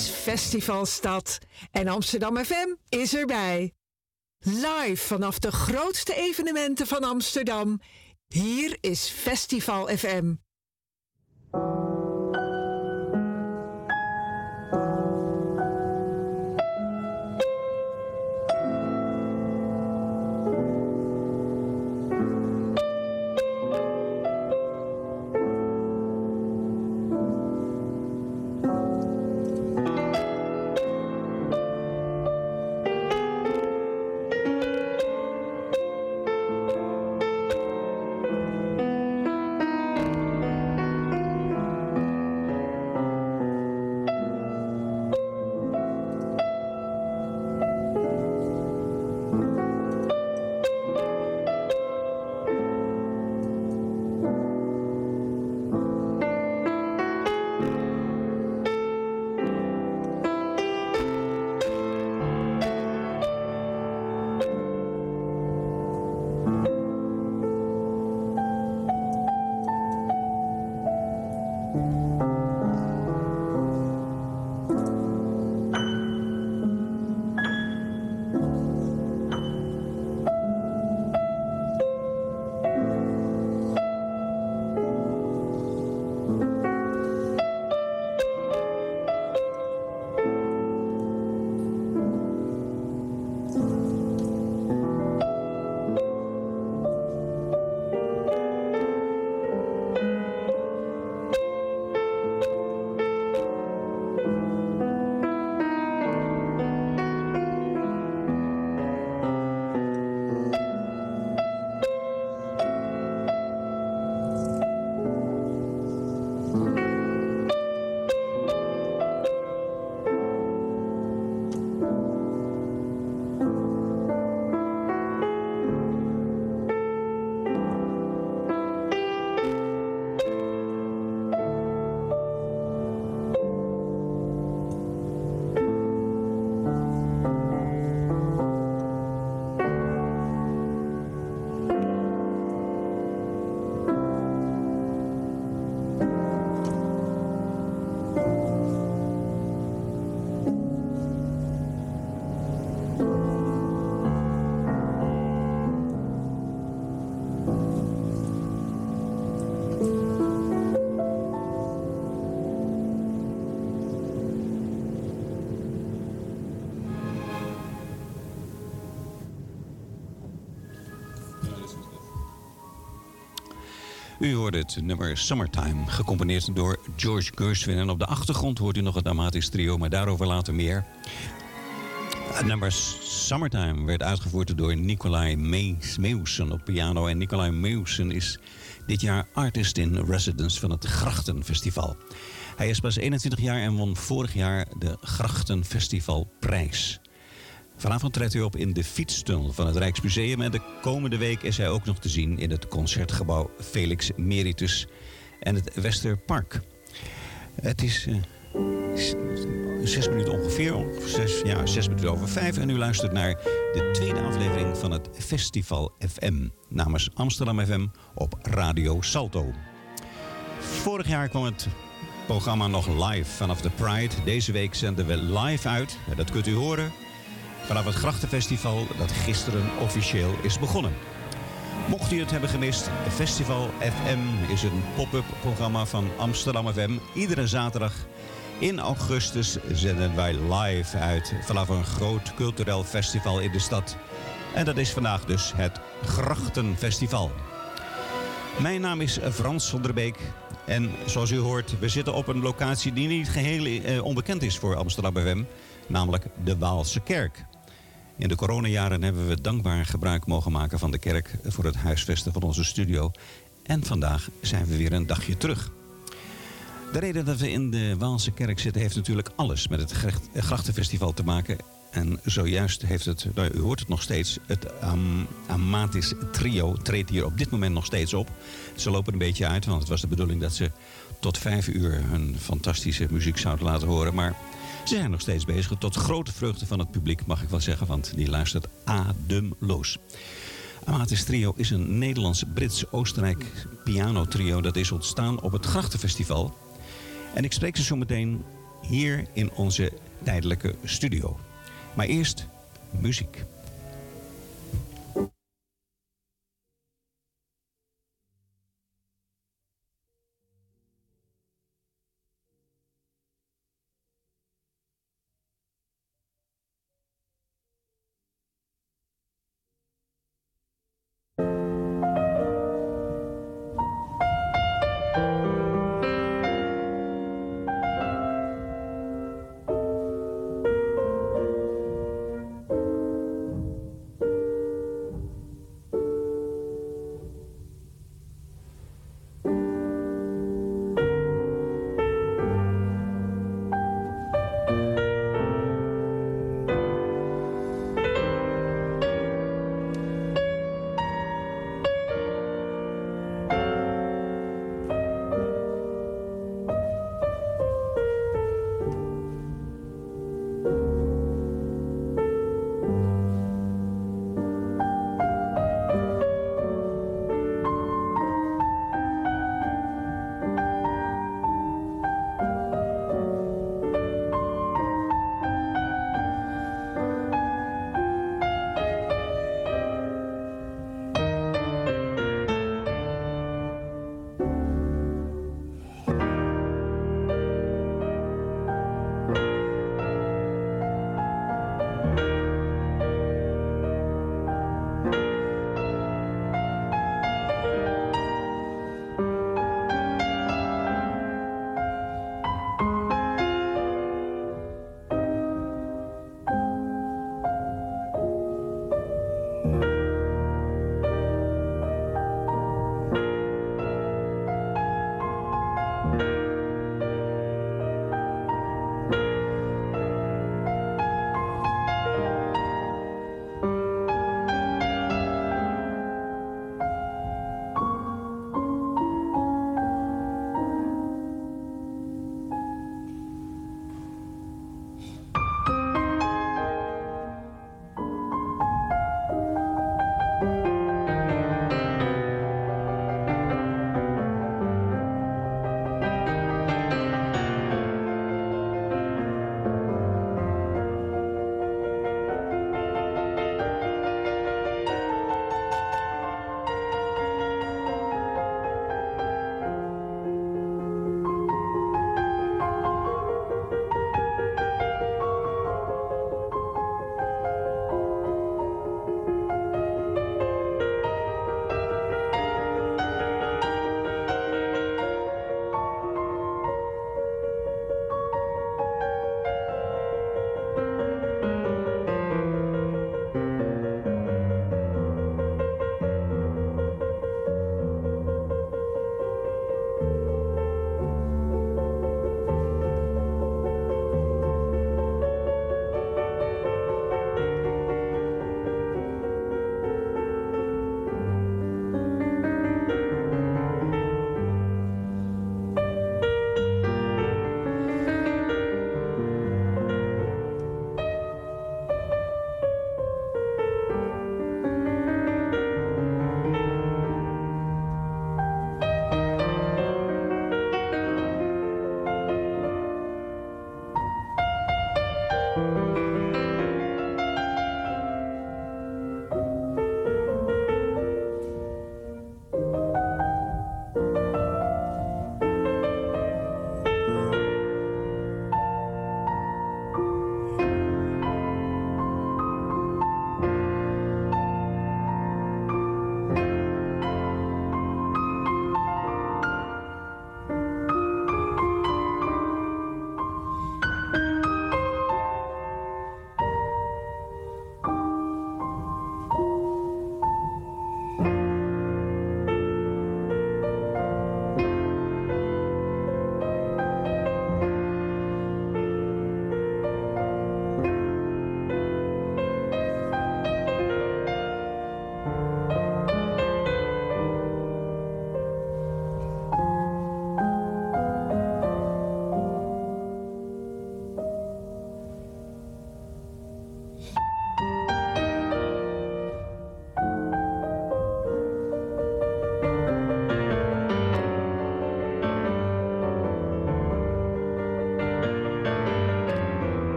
is Festivalstad en Amsterdam FM is erbij. Live vanaf de grootste evenementen van Amsterdam. Hier is Festival FM. U hoorde het nummer Summertime, gecomponeerd door George Gershwin. En op de achtergrond hoort u nog het Amatis Trio, maar daarover later meer. Het nummer Summertime werd uitgevoerd door Nicolai Meeuwsen op piano. En Nicolai Meeuwsen is dit jaar Artist in Residence van het Grachtenfestival. Hij is pas 21 jaar en won vorig jaar de Grachtenfestivalprijs. Vanavond treedt hij op in de fietstunnel van het Rijksmuseum. En de komende week is hij ook nog te zien in het concertgebouw Felix Meritus en het Westerpark. Het is 6 minuten ongeveer, 6 minuten over 5. En u luistert naar de tweede aflevering van het Festival FM namens Amsterdam FM op Radio Salto. Vorig jaar kwam het programma nog live vanaf de Pride. Deze week zenden we live uit, dat kunt u horen, vanaf het Grachtenfestival dat gisteren officieel is begonnen. Mocht u het hebben gemist, Festival FM is een pop-up programma van Amsterdam FM. Iedere zaterdag in augustus zenden wij live uit vanaf een groot cultureel festival in de stad. En dat is vandaag dus het Grachtenfestival. Mijn naam is Frans van der Beek. En zoals u hoort, we zitten op een locatie die niet geheel onbekend is voor Amsterdam FM. Namelijk de Waalse Kerk. In de coronajaren hebben we dankbaar gebruik mogen maken van de kerk voor het huisvesten van onze studio. En vandaag zijn we weer een dagje terug. De reden dat we in de Waalse Kerk zitten heeft natuurlijk alles met het Grachtenfestival te maken. En zojuist heeft het, u hoort het nog steeds, het Amatis Trio treedt hier op dit moment nog steeds op. Ze lopen een beetje uit, want het was de bedoeling dat ze tot 5 uur hun fantastische muziek zouden laten horen. Maar ze zijn nog steeds bezig, tot grote vreugde van het publiek, mag ik wel zeggen, want die luistert ademloos. Amatis Trio is een Nederlands-Brits-Oostenrijk pianotrio dat is ontstaan op het Grachtenfestival. En ik spreek ze zo meteen hier in onze tijdelijke studio. Maar eerst muziek.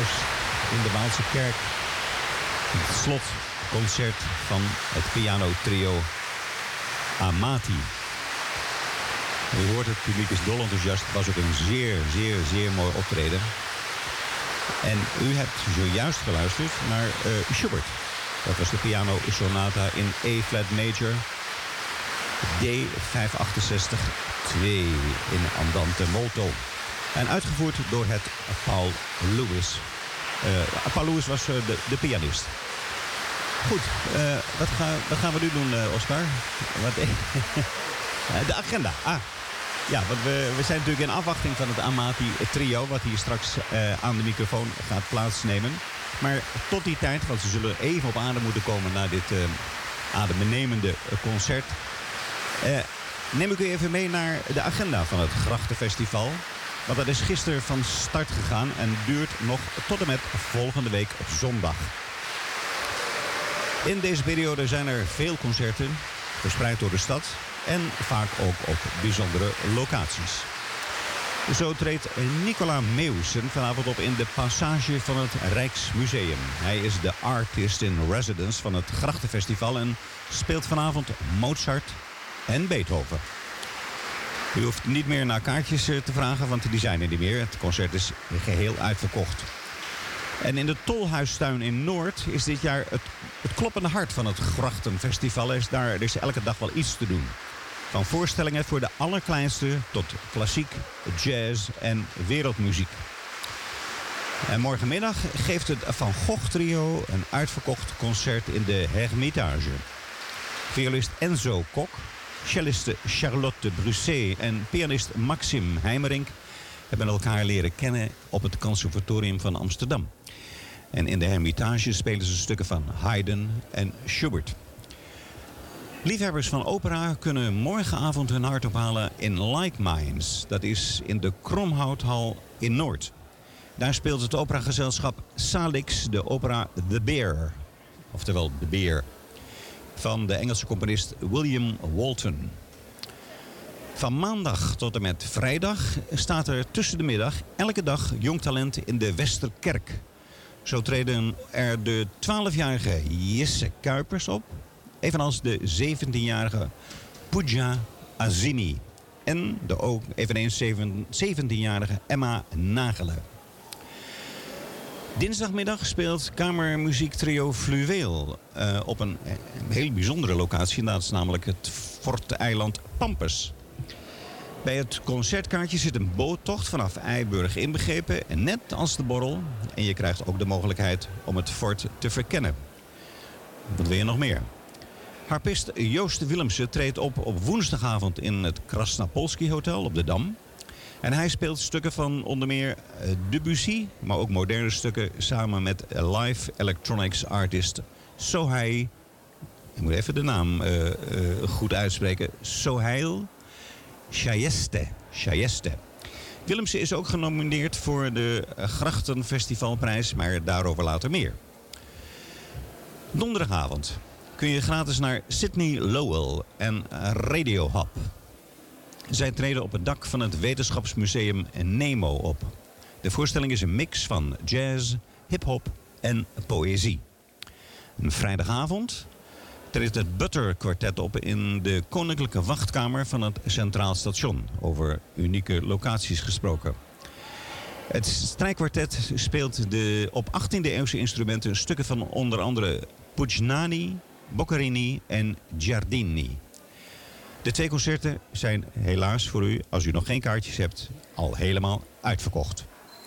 liefhebbers in de Waalse kerk. Het slotconcert van het pianotrio Amati. U hoort het publiek is dol enthousiast. Het was ook een zeer mooi optreden. En u hebt zojuist geluisterd naar Schubert. Dat was de piano sonata in E-flat major. D568-2 in Andante molto. En uitgevoerd door het Paul Lewis. Paul Lewis was de pianist. Goed, wat gaan we nu doen, Oscar? De agenda. Ja, want we zijn natuurlijk in afwachting van het Amati-trio... wat hier straks aan de microfoon gaat plaatsnemen. Maar tot die tijd, want ze zullen even op adem moeten komen... na dit adembenemende concert... neem ik u even mee naar de agenda van het Grachtenfestival. Want dat is gisteren van start gegaan en duurt nog tot en met volgende week op zondag. In deze periode zijn er veel concerten, verspreid door de stad... en vaak ook op bijzondere locaties. Zo treedt Nicola Meeuwsen vanavond op in de Passage van het Rijksmuseum. Hij is de artist in residence van het Grachtenfestival... en speelt vanavond Mozart en Beethoven. U hoeft niet meer naar kaartjes te vragen, want die zijn er niet meer. Het concert is geheel uitverkocht. En in de Tolhuistuin in Noord is dit jaar het kloppende hart van het Grachtenfestival. Er is elke dag wel iets te doen. Van voorstellingen voor de allerkleinste tot klassiek, jazz en wereldmuziek. En morgenmiddag geeft het Van Gogh Trio een uitverkocht concert in de Hermitage. Violist Enzo Kok, celliste Charlotte Brusset en pianist Maxim Heimerink hebben elkaar leren kennen op het Conservatorium van Amsterdam. En in de Hermitage spelen ze stukken van Haydn en Schubert. Liefhebbers van opera kunnen morgenavond hun hart ophalen in Like Minds. Dat is in de Kromhouthal in Noord. Daar speelt het operagezelschap Salix de opera The Bear. Oftewel De Beer. Van de Engelse componist William Walton. Van maandag tot en met vrijdag staat er tussen de middag elke dag jong talent in de Westerkerk. Zo treden er de 12-jarige Jesse Kuipers op. Evenals de 17-jarige Pooja Azini. En de ook eveneens 17-jarige Emma Nagelen. Dinsdagmiddag speelt kamermuziektrio Fluweel op een heel bijzondere locatie. Dat is namelijk het Forte-eiland Pampus. Bij het concertkaartje zit een boottocht vanaf Eiburg inbegrepen, net als de borrel. En je krijgt ook de mogelijkheid om het fort te verkennen. Wat wil je nog meer? Harpist Joost Willemsen treedt op woensdagavond in het Krasnapolski Hotel op de Dam. En hij speelt stukken van onder meer Debussy, maar ook moderne stukken samen met live electronics artist Sohail. Ik moet even de naam goed uitspreken. Sohail Chayeste. Willemsen is ook genomineerd voor de Grachtenfestivalprijs, maar daarover later meer. Donderdagavond kun je gratis naar Sydney Lowell en Radio Hub. Zij treden op het dak van het wetenschapsmuseum Nemo op. De voorstelling is een mix van jazz, hip-hop en poëzie. Een vrijdagavond treedt het Butter Quartet op in de Koninklijke Wachtkamer van het Centraal Station. Over unieke locaties gesproken. Het strijkkwartet speelt de op 18e-eeuwse instrumenten stukken van onder andere Puccini, Boccherini en Giardini. De twee concerten zijn helaas voor u, als u nog geen kaartjes hebt, al helemaal uitverkocht.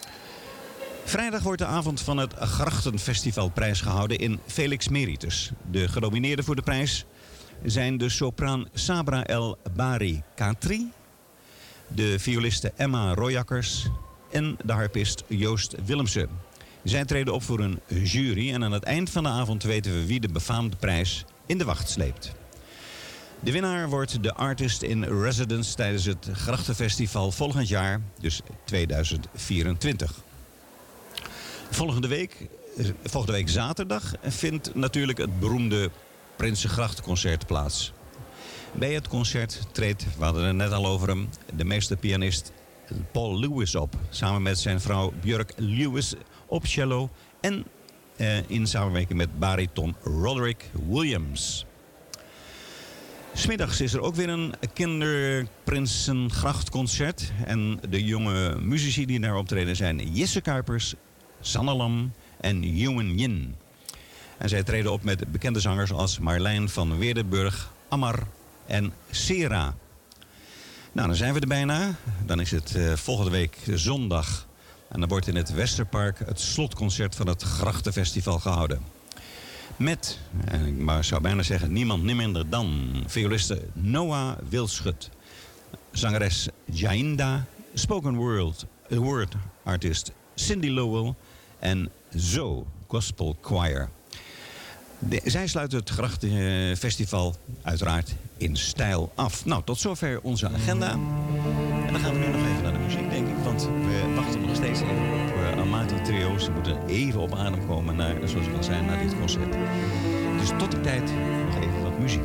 Vrijdag wordt de avond van het Grachtenfestivalprijs gehouden in Felix Meritus. De genomineerden voor de prijs zijn de sopraan Sabra El Bari Katri, de violiste Emma Royakkers en de harpist Joost Willemsen. Zij treden op voor een jury en aan het eind van de avond weten we wie de befaamde prijs in de wacht sleept. De winnaar wordt de artist in residence tijdens het Grachtenfestival volgend jaar, dus 2024. Volgende week zaterdag vindt natuurlijk het beroemde Prinsengrachtconcert plaats. Bij het concert treedt, we hadden het net al over hem, de meesterpianist Paul Lewis op. Samen met zijn vrouw Björk Lewis op cello en in samenwerking met bariton Roderick Williams. 'S Middags is er ook weer een Kinderprinsengrachtconcert. En de jonge muzici die daar optreden zijn Jesse Kuipers, Sanne Lam en Yuwen Yin. En zij treden op met bekende zangers als Marlijn van Weerdenburg, Ammar en Sera. Nou, dan zijn we er bijna. Dan is het volgende week zondag. En dan wordt in het Westerpark het slotconcert van het Grachtenfestival gehouden. Met, ik zou bijna zeggen, niemand minder dan violiste Noah Wilschut, zangeres Jainda, spoken word artist Cindy Lowell en Zo Gospel Choir. Zij sluiten het Grachtenfestival uiteraard in stijl af. Nou, tot zover onze agenda. En dan gaan we nu nog even naar de muziek, denk ik. Want we wachten nog steeds even op Amati Trio. Ze moeten even op adem komen, zoals ik al zei, naar dit concert. Dus tot die tijd nog even wat muziek.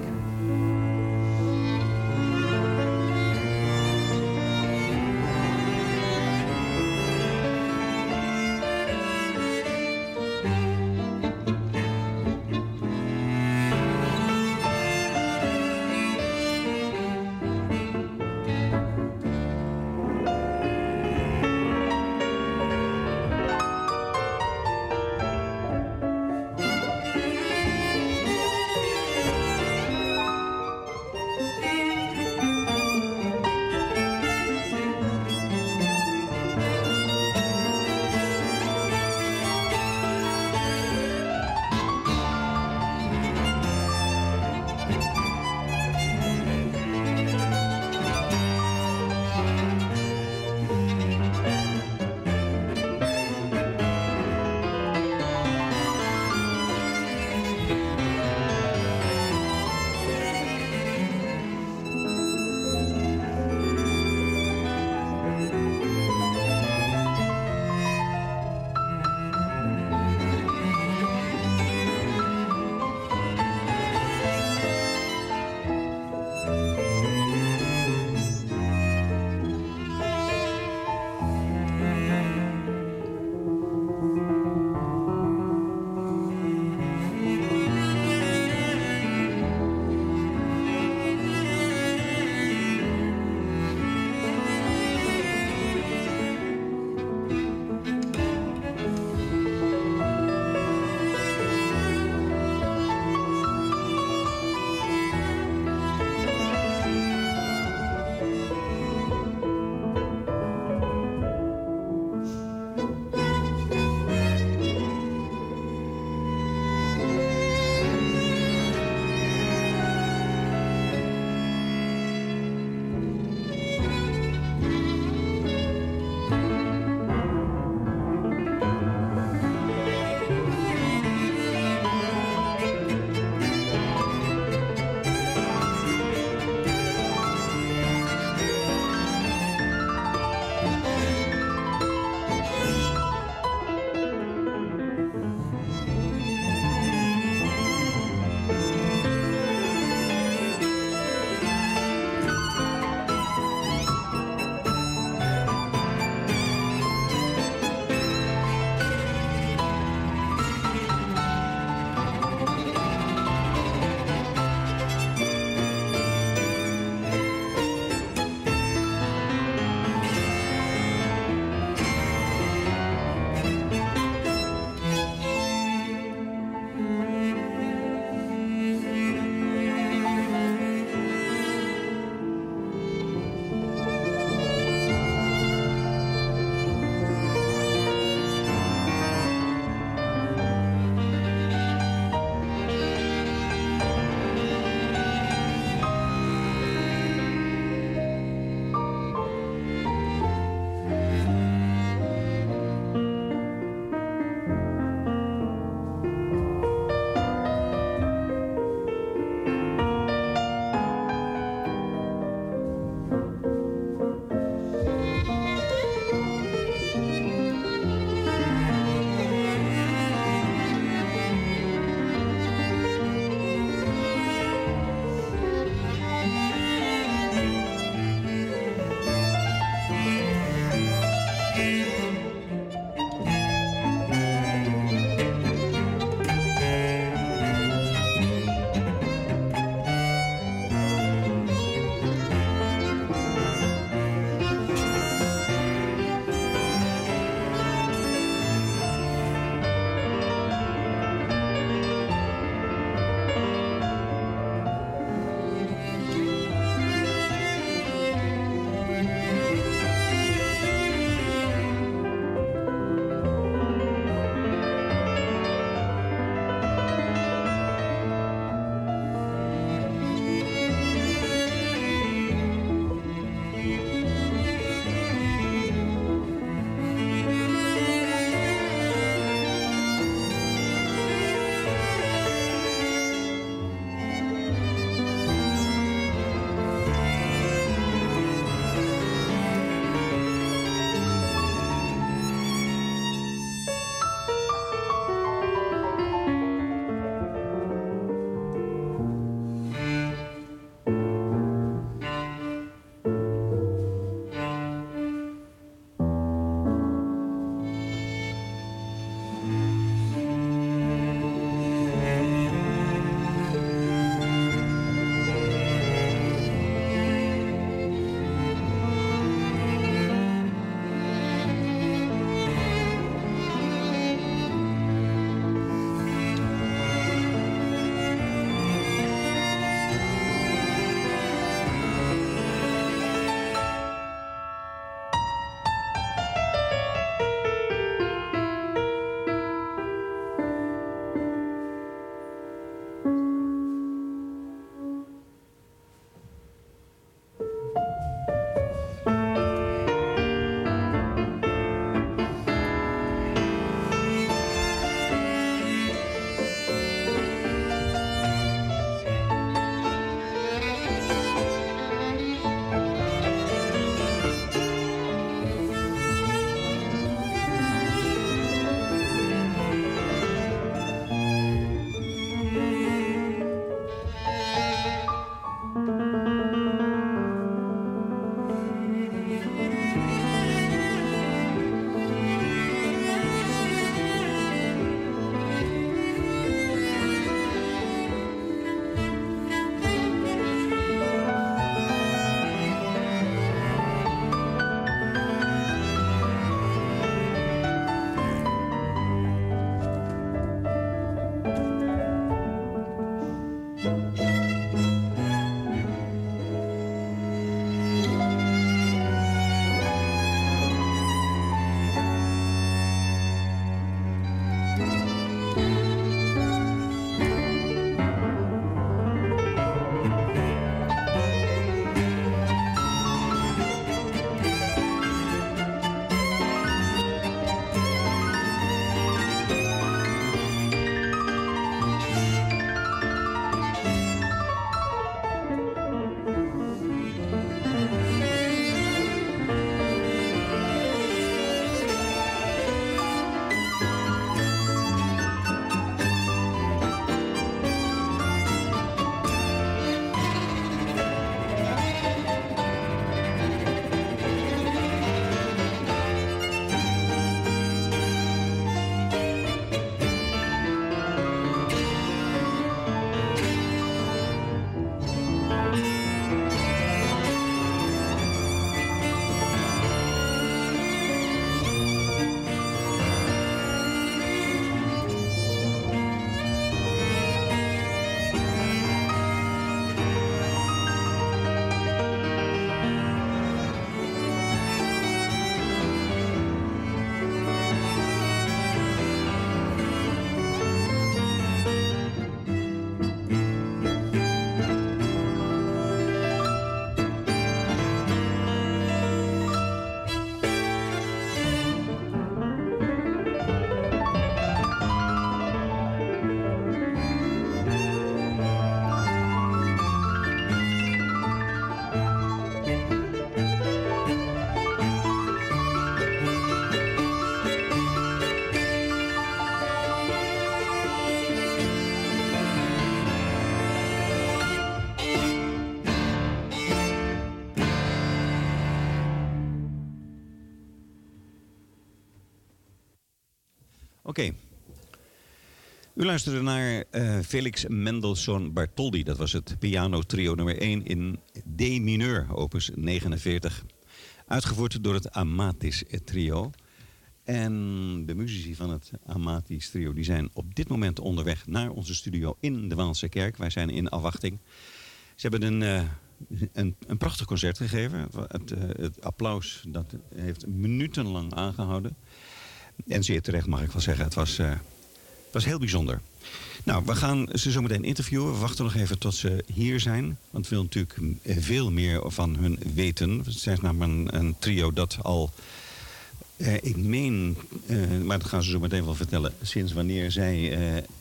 Oké. U luisterde naar Felix Mendelssohn Bartholdy. Dat was het piano-trio nummer 1 in D mineur, opus 49. Uitgevoerd door het Amatis Trio. En de muzici van het Amatis Trio die zijn op dit moment onderweg naar onze studio in de Waalse Kerk. Wij zijn in afwachting. Ze hebben een prachtig concert gegeven. Het applaus dat heeft minutenlang aangehouden. En zeer terecht mag ik wel zeggen. Het was heel bijzonder. Nou, we gaan ze zo meteen interviewen. We wachten nog even tot ze hier zijn. Want we willen natuurlijk veel meer van hun weten. Het zijn namelijk een trio dat al... ik meen, maar dat gaan ze zo meteen wel vertellen... sinds wanneer zij...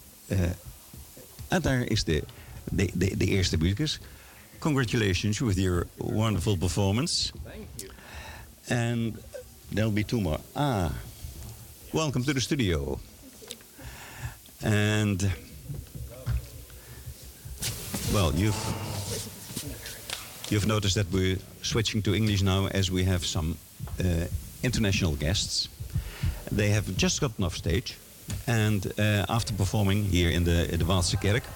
daar is de eerste muzikus. Congratulations with your wonderful performance. Thank you. And there'll be 2 more. Welcome to the studio. And well, you've noticed that we're switching to English now as we have some international guests. They have just gotten off stage, and after performing here in the Waalse Kerk,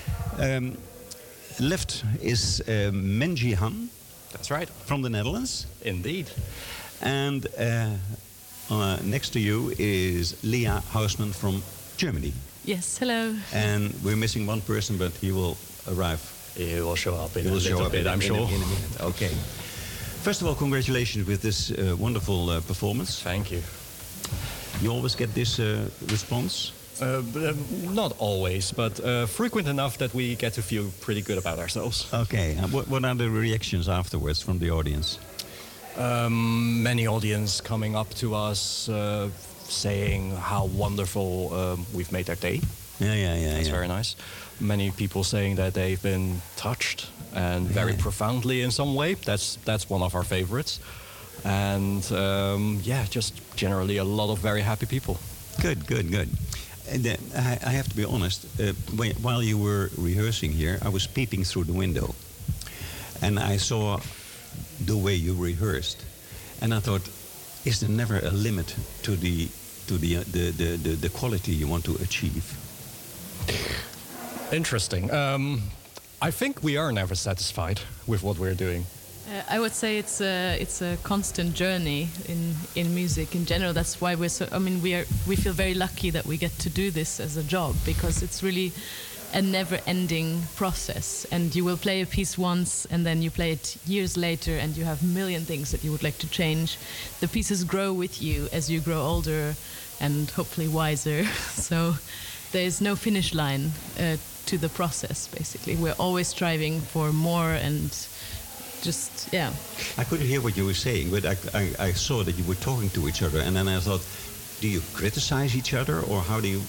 left is Menji Han. That's right. From the Netherlands. Indeed. And next to you is Leah Hausman from Germany. Yes, hello. And we're missing one person, but he will arrive. He will show up in a little bit, I'm sure. In a minute. Okay. First of all, congratulations with this wonderful performance. Thank you. You always get this response? Not always, but frequent enough that we get to feel pretty good about ourselves. Okay. What are the reactions afterwards from the audience? Many audience coming up to us saying how wonderful we've made their day. Yeah. That's very nice. Many people saying that they've been touched and very profoundly in some way. That's one of our favorites. And just generally a lot of very happy people. Good. And I have to be honest, while you were rehearsing here, I was peeping through the window. And I saw the way you rehearsed. And I thought, is there never a limit to the quality you want to achieve? Interesting. I think we are never satisfied with what we're doing. I would say it's a constant journey in music in general. That's why we're so. I mean, we feel very lucky that we get to do this as a job, because it's really a never-ending process. And you will play a piece once, and then you play it years later, and you have a million things that you would like to change. The pieces grow with you as you grow older, and hopefully wiser. So there is no finish line to the process. Basically, we're always striving for more and. Just, yeah. I couldn't hear what you were saying, but I saw that you were talking to each other, and then I thought, do you criticize each other, or how do you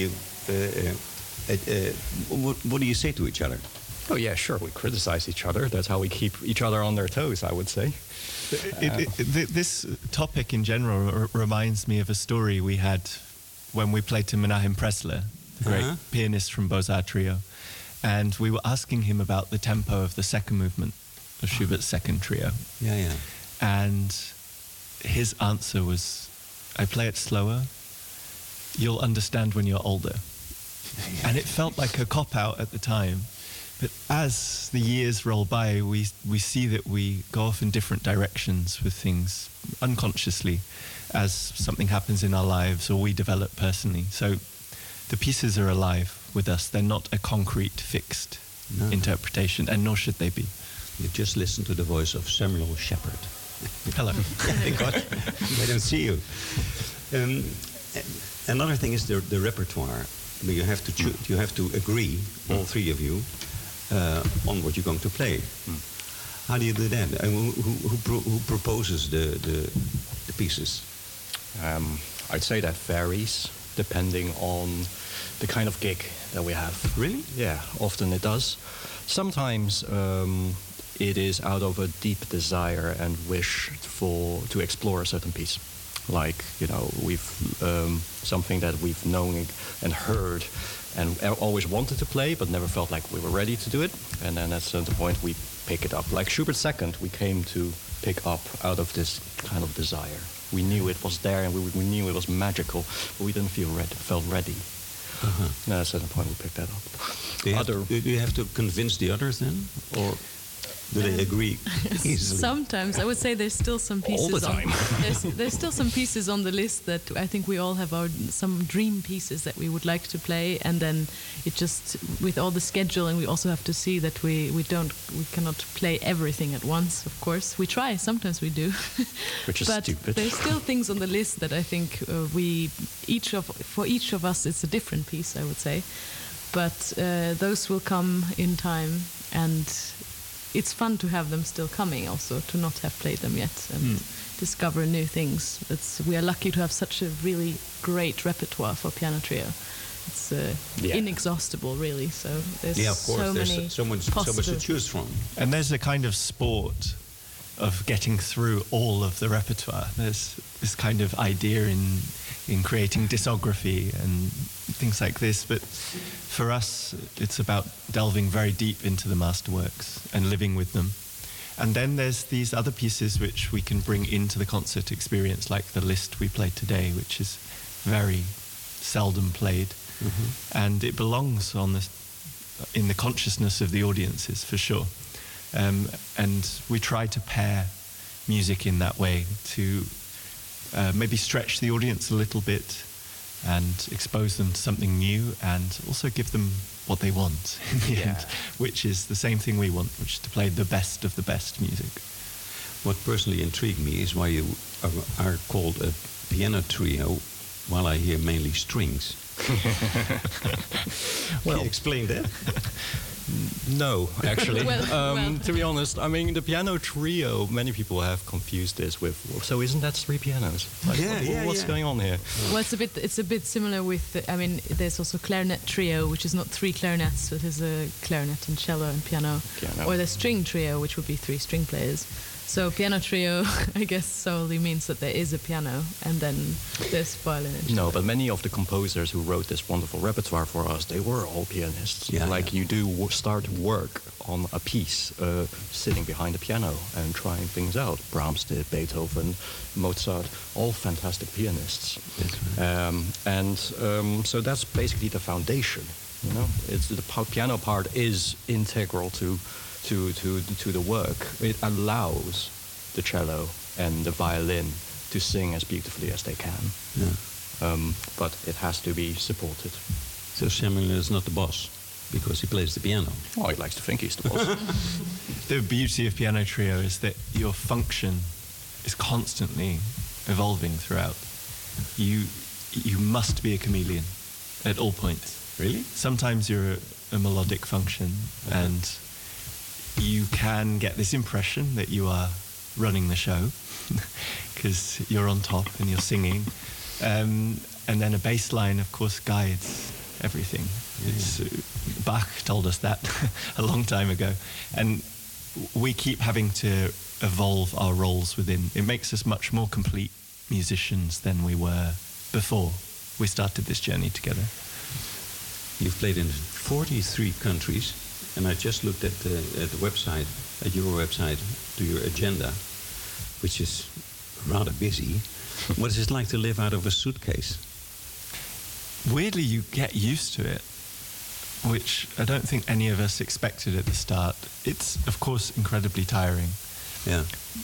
what do you say to each other? Oh yeah, sure. We criticize each other. That's how we keep each other on their toes, I would say. This topic in general reminds me of a story we had when we played to Menahem Pressler, the great pianist from Beaux-Arts Trio, and we were asking him about the tempo of the second movement of Schubert's second trio. Yeah. And his answer was, I play it slower, you'll understand when you're older. And it felt like a cop-out at the time. But as the years roll by, we see that we go off in different directions with things unconsciously as something happens in our lives or we develop personally. So the pieces are alive with us. They're not a concrete, fixed interpretation, and nor should they be. You just listen to the voice of Samuel Shepard. Hello. God, I don't see you. Another thing is the repertoire. I mean, you have to you have to agree, all three of you, on what you're going to play. How do you do that? And who proposes the pieces? I'd say that varies depending on the kind of gig that we have. Really? Yeah, often it does. Sometimes it is out of a deep desire and wish to explore a certain piece. Like, we've something that we've known and heard and always wanted to play, but never felt like we were ready to do it. And then at a certain point, we pick it up. Like Schubert's Second, we came to pick up out of this kind of desire. We knew it was there, and we knew it was magical, but we didn't felt ready. No, at a certain point we picked that up. Do you have to convince the others then, or do they agree easily? Sometimes I would say there's still some pieces. All the time. There's still some pieces on the list that I think we all have some dream pieces that we would like to play, and then it just, with all the scheduling, we also have to see that we cannot play everything at once. Of course, we try. Sometimes we do, Which is but stupid. there's still things on the list that I think for each of us it's a different piece, I would say, but those will come in time, and it's fun to have them still coming, also to not have played them yet and discover new things. We are lucky to have such a really great repertoire for piano trio. It's inexhaustible, really. So there's of course, so there's many so much to choose from. And there's a kind of sport of getting through all of the repertoire. There's this kind of idea in creating discography and things like this, but for us it's about delving very deep into the masterworks and living with them. And then there's these other pieces which we can bring into the concert experience, like the list we played today, which is very seldom played. And it belongs in the consciousness of the audiences, for sure. And we try to pair music in that way to maybe stretch the audience a little bit and expose them to something new, and also give them what they want in the end, which is the same thing we want, which is to play the best of the best music. What personally intrigued me is why you are called a piano trio, while I hear mainly strings. Can you explain that? No, actually. Well. To be honest, I mean, the piano trio, many people have confused this with, so isn't that 3 pianos? Like, what's going on here? Well, it's a bit similar with, I mean, there's also clarinet trio, which is not 3 clarinets, but is a clarinet and cello and piano. Or the string trio, which would be 3 string players. So piano trio, I guess, solely means that there is a piano and then there's violin and cello. No, but many of the composers who wrote this wonderful repertoire for us, they were all pianists. You do start work on a piece sitting behind a piano and trying things out. Brahms did, Beethoven, Mozart, all fantastic pianists. So that's basically the foundation. You know, it's the piano part is integral to the work. It allows the cello and the violin to sing as beautifully as they can. But it has to be supported. So Samuel is not the boss because he plays the piano. Oh, he likes to think he's the boss. The beauty of piano trio is that your function is constantly evolving throughout. You must be a chameleon at all points. Really? Sometimes you're a melodic function, and you can get this impression that you are running the show because you're on top and you're singing. And then a bass line, of course, guides everything. Bach told us that a long time ago. And we keep having to evolve our roles within. It makes us much more complete musicians than we were before we started this journey together. You've played in 43 countries. And I just looked at the website, at your website, to your agenda, which is rather busy. What is it like to live out of a suitcase? Weirdly, you get used to it, which I don't think any of us expected at the start. It's, of course, incredibly tiring. Yeah.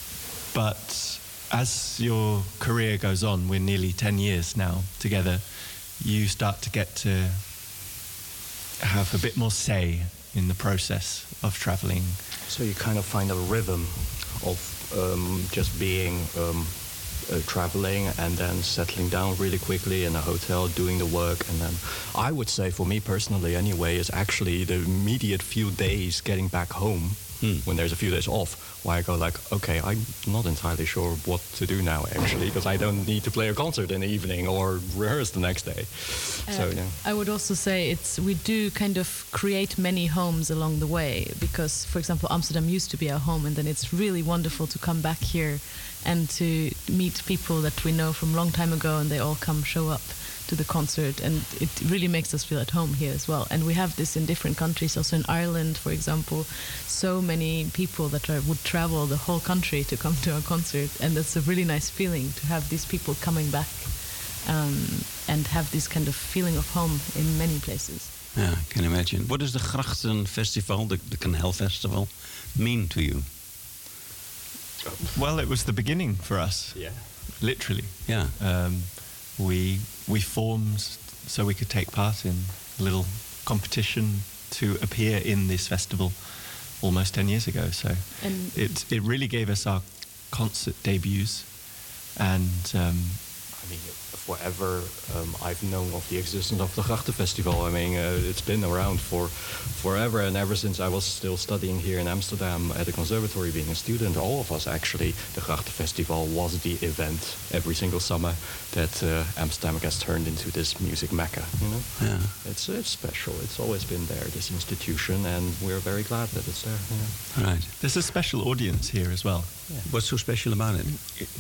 But as your career goes on, we're nearly 10 years now together, you start to get to have a bit more say in the process of traveling. So you kind of find a rhythm of just being traveling and then settling down really quickly in a hotel, doing the work, and then I would say for me personally anyway is actually the immediate few days getting back home when there's a few days off, why I go like, okay, I'm not entirely sure what to do now actually, because I don't need to play a concert in the evening or rehearse the next day. So yeah. I would also say we do kind of create many homes along the way, because for example Amsterdam used to be our home, and then it's really wonderful to come back here and to meet people that we know from a long time ago, and they all show up to the concert, and it really makes us feel at home here as well. And we have this in different countries, also in Ireland, for example. So many people that would travel the whole country to come to our concert, and that's a really nice feeling to have these people coming back and have this kind of feeling of home in many places. Yeah, I can imagine. What does the Grachten Festival, the Canal Festival, mean to you? Well, it was the beginning for us. Yeah. Literally. Yeah. We formed so we could take part in a little competition to appear in this festival almost 10 years ago. So And it really gave us our concert debuts, and I mean, forever I've known of the existence of the Grachten Festival. I mean, it's been around for forever, and ever since I was still studying here in Amsterdam at the conservatory, being a student, all of us actually, the Grachten Festival was the event every single summer that Amsterdam gets turned into this music mecca. You know, Yeah. it's special. It's always been there, this institution, and we're very glad that it's there. Yeah. Right. there's a special audience here as well. What's so special about it?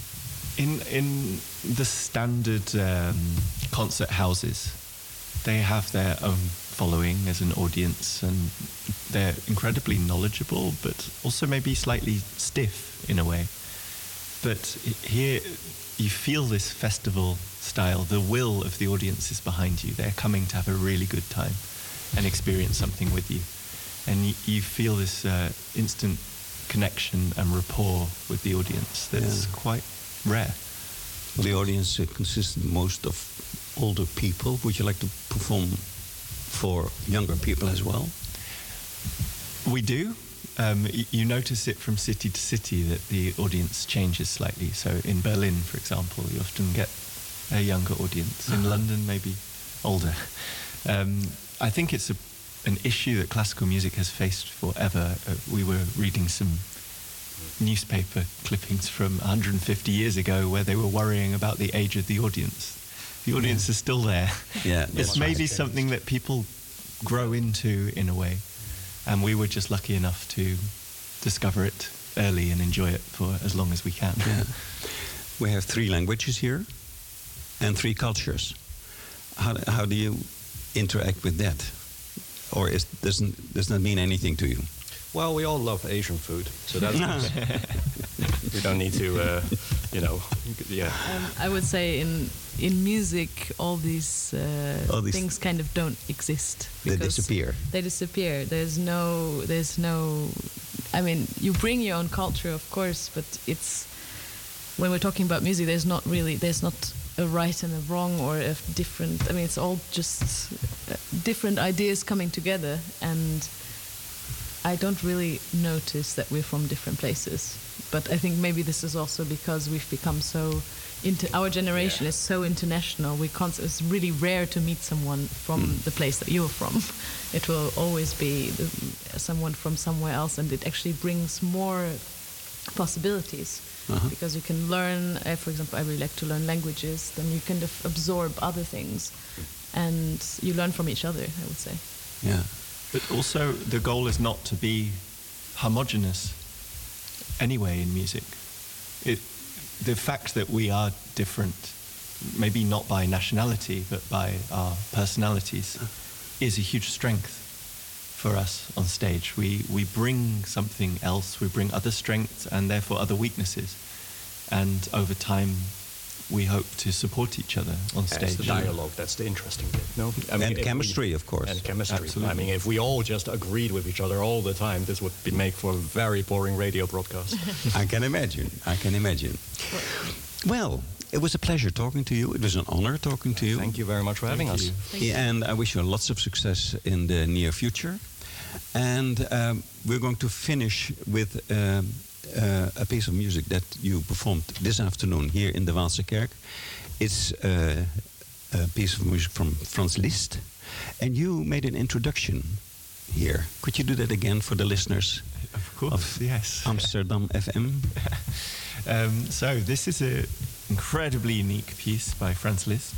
In the standard concert houses, they have their own following as an audience, and they're incredibly knowledgeable, but also maybe slightly stiff in a way. But here, you feel this festival style. The will of the audience is behind you. They're coming to have a really good time and experience something with you. And you feel this instant connection and rapport with the audience that's quite rare. The audience consists most of older people. Would you like to perform for younger people as well? We do. You notice it from city to city that the audience changes slightly. So in Berlin, for example, you often get a younger audience. In London, maybe older. I think it's an issue that classical music has faced forever. We were reading some newspaper clippings from 150 years ago where they were worrying about the age of the audience. The audience is still there. Yeah, It's maybe something that people grow into in a way, and we were just lucky enough to discover it early and enjoy it for as long as we can. Yeah. We have 3 languages here and 3 cultures. How do you interact with that? Or does that mean anything to you? Well, we all love Asian food, so that's we don't need to, yeah. I would say in music, all these things kind of don't exist. They disappear. They disappear. There's no. I mean, you bring your own culture, of course, but it's when we're talking about music, there's not a right and a wrong or a different. I mean, it's all just different ideas coming together, and I don't really notice that we're from different places. But I think maybe this is also because we've become so our generation is so international. It's really rare to meet someone from the place that you're from. It will always be someone from somewhere else, and it actually brings more possibilities. Because you can learn, for example, I really like to learn languages, then you kind of absorb other things and you learn from each other, I would say. Yeah. But also the goal is not to be homogenous anyway in music. The fact that we are different, maybe not by nationality, but by our personalities, is a huge strength for us on stage. We bring something else, we bring other strengths and therefore other weaknesses. And over time, we hope to support each other on stage. It's the dialogue, that's the interesting bit, no? I mean, and chemistry, of course. And chemistry. Absolutely. I mean, if we all just agreed with each other all the time, this would make for a very boring radio broadcast. I can imagine. Well, it was a pleasure talking to you. It was an honor talking to you. Thank you very much for having us. And I wish you lots of success in the near future. And we're going to finish with a piece of music that you performed this afternoon here in the Waalse Kerk. It's a piece of music from Franz Liszt. And you made an introduction here. Could you do that again for the listeners? Of course, yes. Amsterdam FM. So this is an incredibly unique piece by Franz Liszt.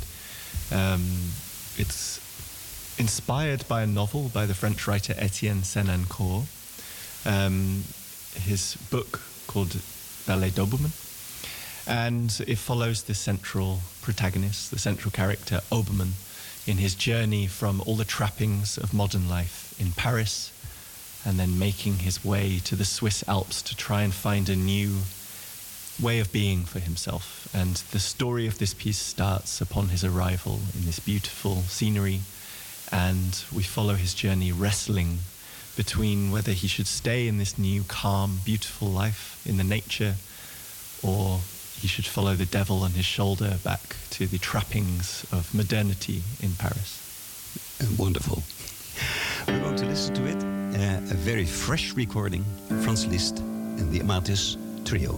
It's inspired by a novel by the French writer Etienne Senancour. His book called Ballet Doberman. And it follows the central protagonist, the central character, Obermann, in his journey from all the trappings of modern life in Paris, and then making his way to the Swiss Alps to try and find a new way of being for himself. And the story of this piece starts upon his arrival in this beautiful scenery, and we follow his journey wrestling between whether he should stay in this new, calm, beautiful life in the nature, or he should follow the devil on his shoulder back to the trappings of modernity in Paris. Wonderful. We're going to listen to it. A very fresh recording, Franz Liszt and the Amatis Trio.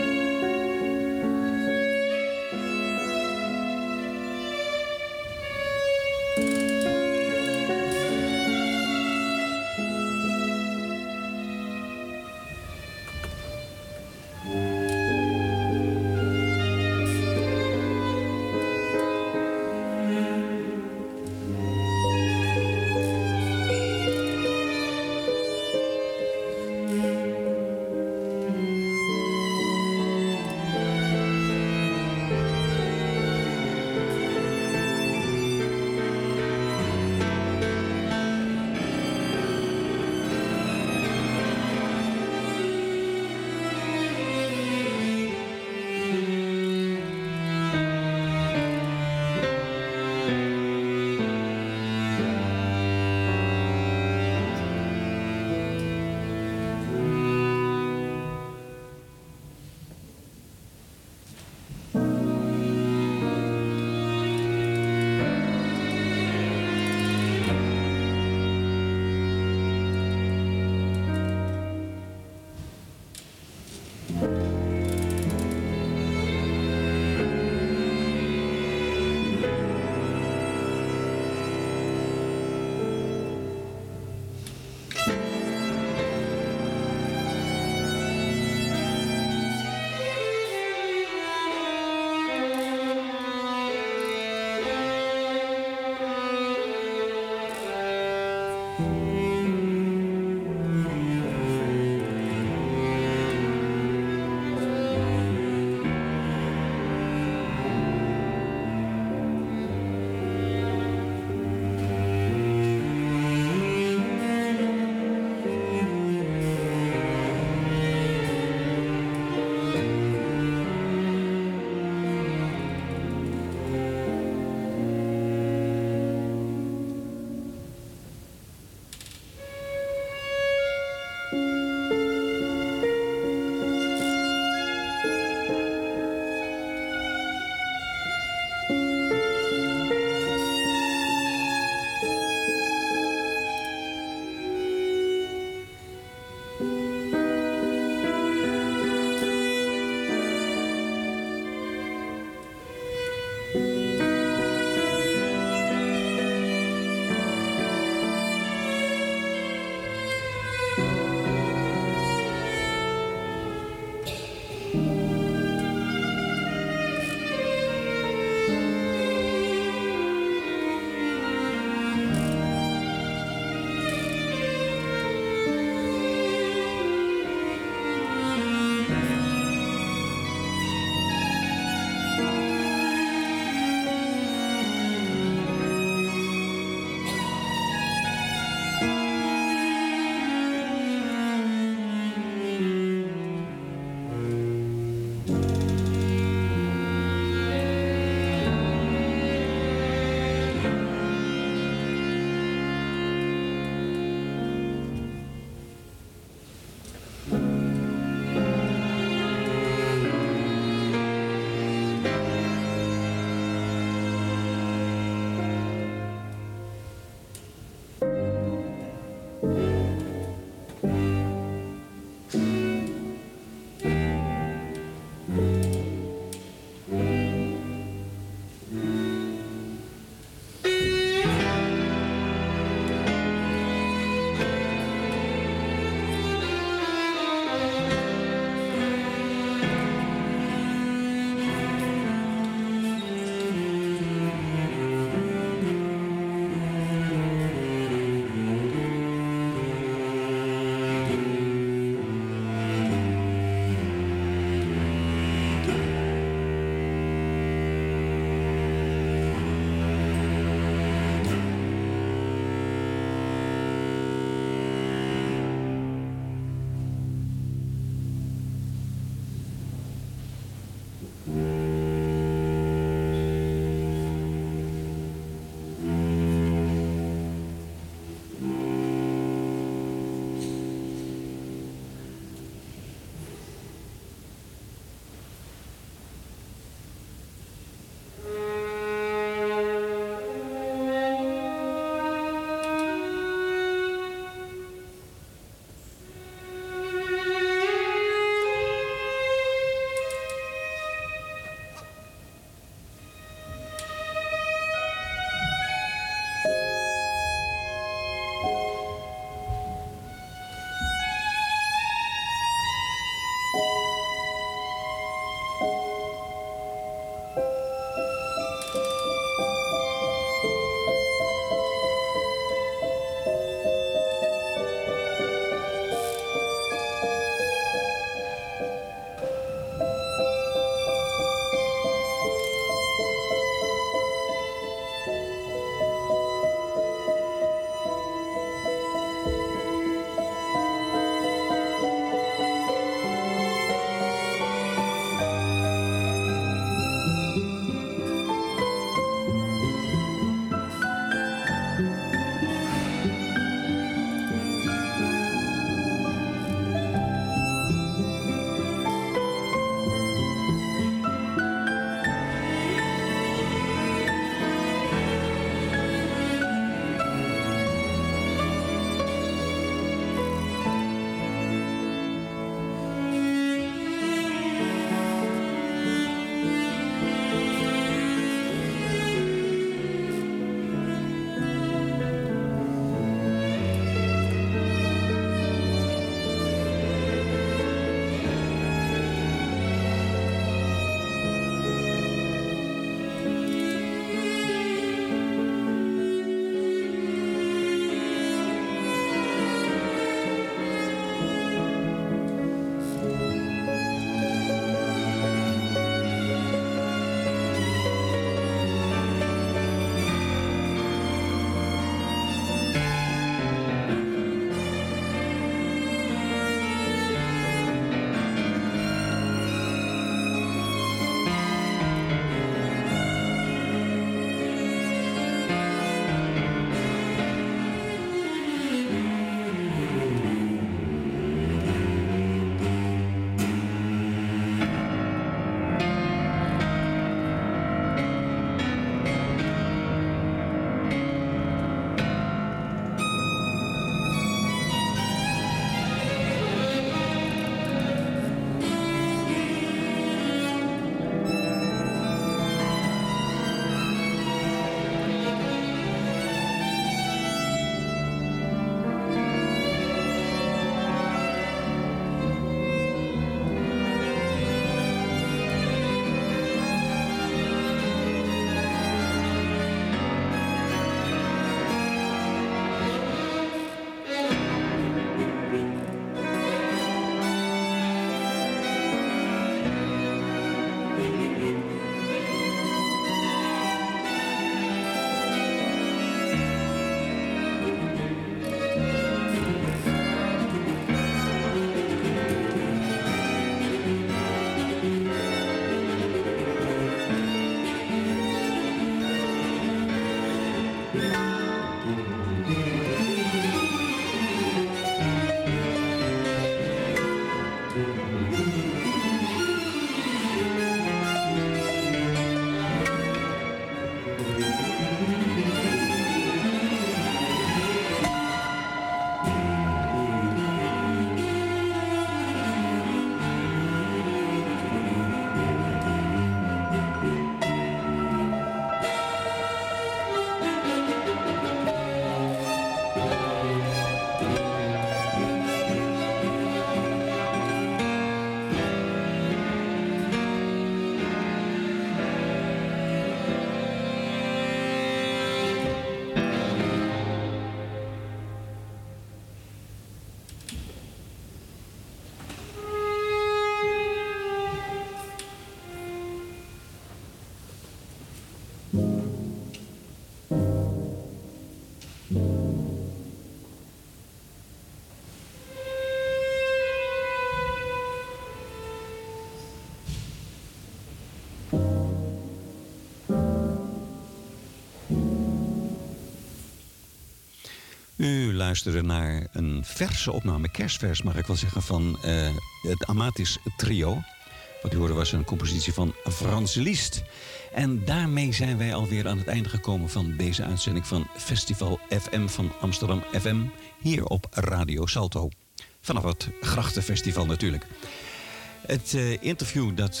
U luisterde naar een verse opname, kerstvers mag ik wel zeggen, van het Amatis Trio. Wat u hoorde was een compositie van Frans Liszt. En daarmee zijn wij alweer aan het einde gekomen van deze uitzending van Festival FM van Amsterdam FM. Hier op Radio Salto. Vanaf het Grachtenfestival natuurlijk. Het interview dat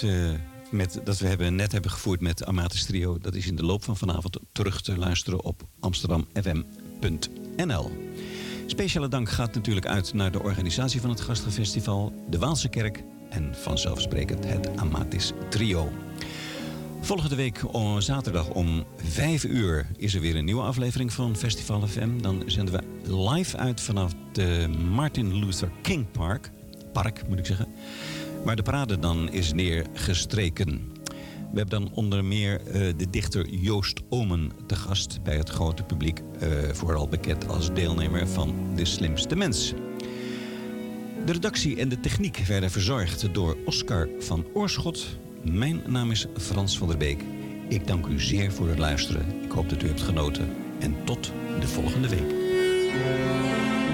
we net hebben gevoerd met Amatis Trio, dat is in de loop van vanavond terug te luisteren op amsterdamfm.nl. Speciale dank gaat natuurlijk uit naar de organisatie van het Grachtenfestival, de Waalse Kerk en vanzelfsprekend het Amatis Trio. Volgende week zaterdag om 5 uur is er weer een nieuwe aflevering van Festival FM. Dan zenden we live uit vanaf de Martin Luther King Park moet ik zeggen, waar de parade dan is neergestreken. We hebben dan onder meer de dichter Joost Omen te gast bij het grote publiek, vooral bekend als deelnemer van De Slimste Mens. De redactie en de techniek werden verzorgd door Oscar van Oorschot. Mijn naam is Frans van der Beek. Ik dank u zeer voor het luisteren. Ik hoop dat u hebt genoten. En tot de volgende week.